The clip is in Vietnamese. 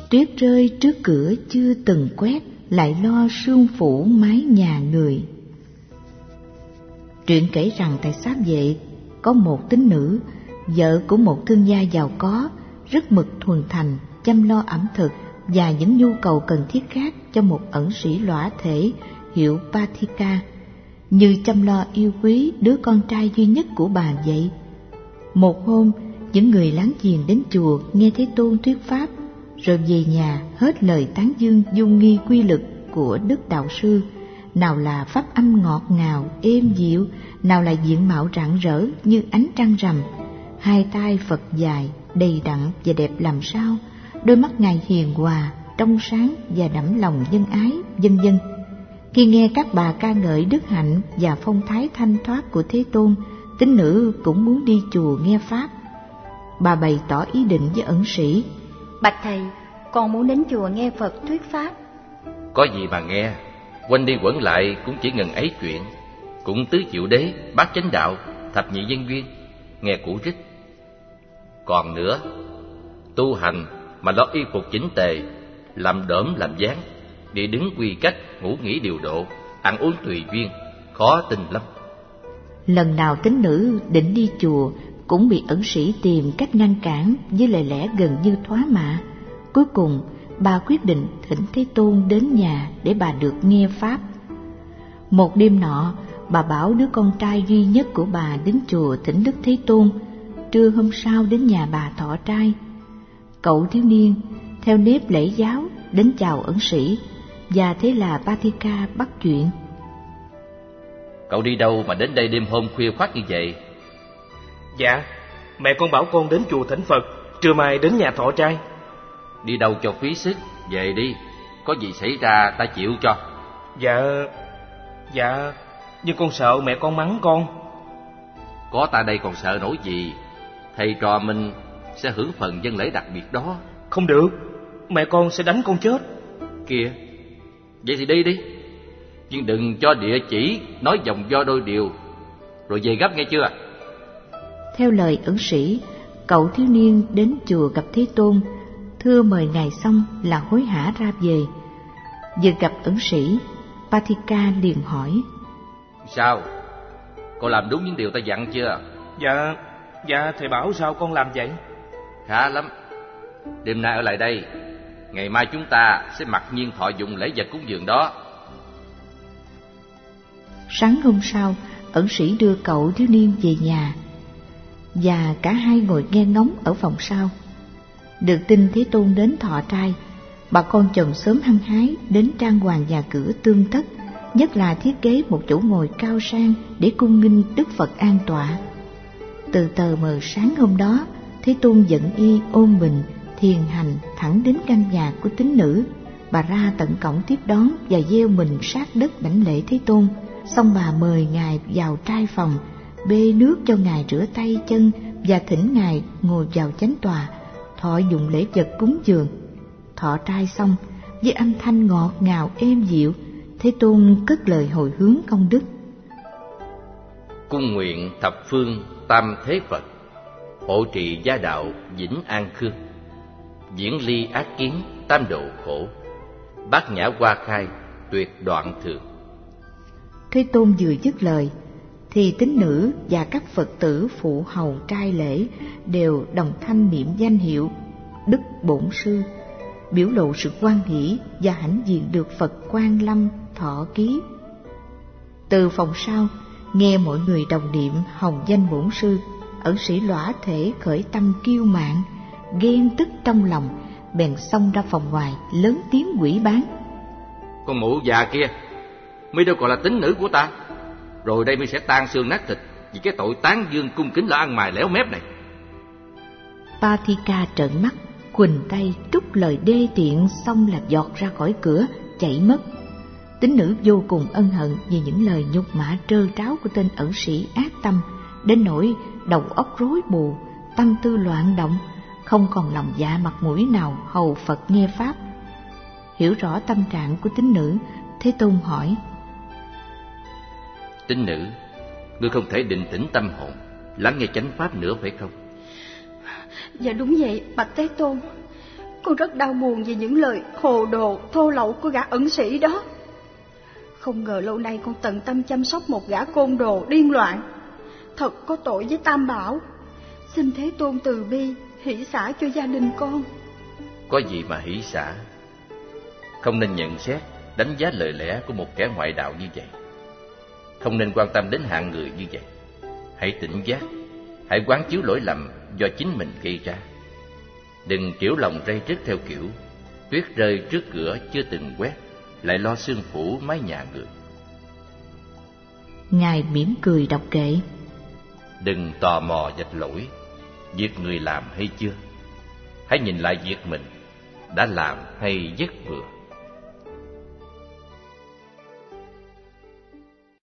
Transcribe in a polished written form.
Tuyết rơi trước cửa chưa từng quét, lại lo sương phủ mái nhà người. Truyện kể rằng tại Xá Vệ có một tín nữ, vợ của một thương gia giàu có, rất mực thuần thành, chăm lo ẩm thực và những nhu cầu cần thiết khác cho một ẩn sĩ lõa thể hiệu Pathika, như chăm lo yêu quý đứa con trai duy nhất của bà vậy. Một hôm, những người láng giềng đến chùa nghe Thế Tôn thuyết pháp, rồi về nhà hết lời tán dương vô nghi quy lực của Đức Đạo Sư, nào là pháp âm ngọt ngào, êm dịu, nào là diện mạo rạng rỡ như ánh trăng rằm, hai tay Phật dài, đầy đặn và đẹp làm sao, đôi mắt Ngài hiền hòa, trong sáng và đẫm lòng nhân ái, vân vân. Khi nghe các bà ca ngợi đức hạnh và phong thái thanh thoát của Thế Tôn, tín nữ cũng muốn đi chùa nghe pháp. Bà bày tỏ ý định với ẩn sĩ: Bạch thầy, con muốn đến chùa nghe Phật thuyết pháp. Có gì mà nghe, quanh đi quẩn lại cũng chỉ ngần ấy chuyện. Cũng tứ diệu đế, bát chánh đạo, thập nhị nhân duyên, nghe cũ rích. Còn nữa, tu hành mà lo y phục chỉnh tề, làm đỡm làm dáng, đi đứng quy cách, ngủ nghỉ điều độ, ăn uống tùy duyên, khó tin lắm. Lần nào tín nữ định đi chùa cũng bị ẩn sĩ tìm cách ngăn cản với lời lẽ gần như thoá mạ. Cuối cùng, bà quyết định thỉnh Thế Tôn đến nhà để bà được nghe pháp. Một đêm nọ, bà bảo đứa con trai duy nhất của bà đến chùa thỉnh Đức Thế Tôn. Trưa hôm sau đến nhà bà thọ trai. Cậu thiếu niên theo nếp lễ giáo đến chào ẩn sĩ, và thế là Pathika bắt chuyện: Cậu đi đâu mà đến đây đêm hôm khuya khoắt như vậy? Dạ, mẹ con bảo con đến chùa thỉnh Phật, trưa mai đến nhà thọ trai. Đi đâu cho phí sức, về đi, có gì xảy ra ta chịu cho. Dạ, nhưng con sợ mẹ con mắng con. Có ta đây còn sợ nổi gì, thầy trò mình sẽ hưởng phần dân lễ đặc biệt đó. Không được, mẹ con sẽ đánh con chết. Kìa, vậy thì đi đi, nhưng đừng cho địa chỉ nói vòng vo đôi điều, rồi về gấp nghe chưa? Theo lời ẩn sĩ, cậu thiếu niên đến chùa gặp Thế Tôn, thưa mời Ngài xong là hối hả ra về. Vừa gặp ẩn sĩ, Pathika liền hỏi: Sao? Con làm đúng những điều ta dặn chưa? Dạ, thầy bảo sao con làm vậy? Khá lắm. Đêm nay ở lại đây, ngày mai chúng ta sẽ mặc nhiên thọ dụng lễ vật cúng dường đó. Sáng hôm sau, ẩn sĩ đưa cậu thiếu niên về nhà, và cả hai ngồi nghe ngóng ở phòng sau. Được tin Thế Tôn đến thọ trai, bà con chồng sớm hăng hái đến trang hoàng nhà cửa tươm tất, nhất là thiết kế một chỗ ngồi cao sang để cung nghinh Đức Phật an tọa. Từ tờ mờ sáng hôm đó, Thế Tôn dẫn y ôm mình thiền hành thẳng đến căn nhà của tín nữ. Bà ra tận cổng tiếp đón và gieo mình sát đất đảnh lễ Thế Tôn. Xong bà mời Ngài vào trai phòng, bê nước cho Ngài rửa tay chân và thỉnh Ngài ngồi vào chánh tòa, thọ dụng lễ vật cúng dường. Thọ trai xong, với âm thanh ngọt ngào êm dịu, Thế Tôn cất lời hồi hướng công đức: Cung nguyện thập phương tam thế Phật, hộ trì gia đạo vĩnh an khương, diễn ly ác kiến tam độ khổ, bát nhã hoa khai tuyệt đoạn thường. Thế Tôn vừa dứt lời thì tín nữ và các Phật tử phụ hầu trai lễ đều đồng thanh niệm danh hiệu Đức Bổn Sư, biểu lộ sự hoan hỷ và hãnh diện được Phật Quan Lâm thọ ký. Từ phòng sau, nghe mọi người đồng niệm hồng danh Bổn Sư, ẩn sĩ lõa thể khởi tâm kiêu mạn, ghen tức trong lòng, bèn xông ra phòng ngoài lớn tiếng quỷ bán: Con mụ già kia, mi đâu còn là tín nữ của ta, rồi đây mi sẽ tan xương nát thịt vì cái tội tán dương cung kính là ăn mài lẻo mép này. Pathika trợn mắt, khuỳnh tay trút lời đê tiện, xong là giọt ra khỏi cửa chạy mất. Tín nữ vô cùng ân hận vì những lời nhục mạ trơ tráo của tên ẩn sĩ ác tâm, đến nỗi đầu óc rối bù, tâm tư loạn động, không còn lòng dạ mặt mũi nào hầu Phật nghe pháp. Hiểu rõ tâm trạng của tín nữ, Thế Tôn hỏi: Tín nữ, ngươi không thể định tĩnh tâm hồn, lắng nghe chánh pháp nữa phải không? Dạ đúng vậy, bạch Thế Tôn. con rất đau buồn vì những lời hồ đồ, thô lậu của gã ẩn sĩ đó. Không ngờ lâu nay con tận tâm chăm sóc một gã côn đồ điên loạn. Thật có tội với Tam Bảo. Xin Thế Tôn từ bi, hỷ xả cho gia đình con. Có gì mà hỷ xả? Không nên nhận xét, đánh giá lời lẽ của một kẻ ngoại đạo như vậy. Không nên quan tâm đến hạng người như vậy. Hãy tỉnh giác, hãy quán chiếu lỗi lầm do chính mình gây ra. Đừng kiểu lòng ray rứt theo kiểu tuyết rơi trước cửa chưa từng quét, lại lo sương phủ mái nhà người. Ngài mỉm cười đọc kệ: Đừng tò mò vạch lỗi, việc người làm hay chưa. Hãy nhìn lại việc mình đã làm hay rất vừa.